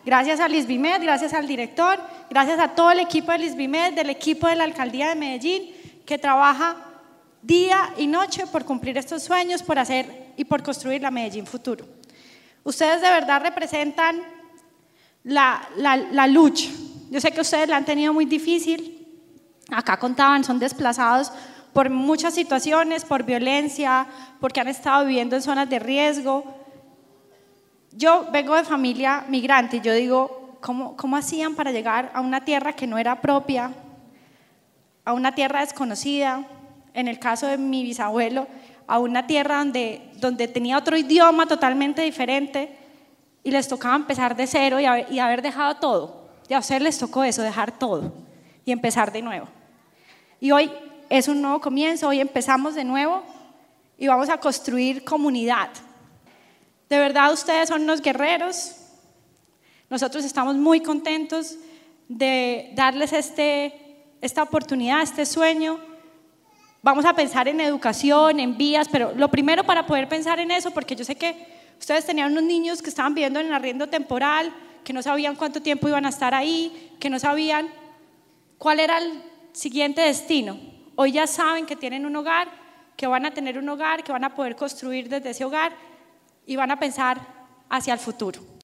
Gracias a Lisbimed, gracias al director, gracias a todo el equipo de Lisbimed, del equipo de la Alcaldía de Medellín, que trabaja día y noche por cumplir estos sueños, por hacer y por construir la Medellín futuro. Ustedes de verdad representan la lucha. Yo sé que ustedes la han tenido muy difícil. Acá contaban, son desplazados por muchas situaciones, por violencia, porque han estado viviendo en zonas de riesgo. Yo vengo de familia migrante y yo digo, ¿cómo hacían para llegar a una tierra que no era propia, a una tierra desconocida? En el caso de mi bisabuelo, a una tierra donde tenía otro idioma totalmente diferente y les tocaba empezar de cero y haber dejado todo. Y a ustedes les tocó eso, dejar todo y empezar de nuevo. Y hoy es un nuevo comienzo, hoy empezamos de nuevo y vamos a construir comunidad. De verdad ustedes son unos guerreros. Nosotros estamos muy contentos de darles esta oportunidad, este sueño. Vamos a pensar en educación, en vías, pero lo primero para poder pensar en eso, porque yo sé que ustedes tenían unos niños que estaban viviendo en arriendo temporal, que no sabían cuánto tiempo iban a estar ahí, que no sabían cuál era el siguiente destino. Hoy ya saben que tienen un hogar, que van a tener un hogar, que van a poder construir desde ese hogar y van a pensar hacia el futuro.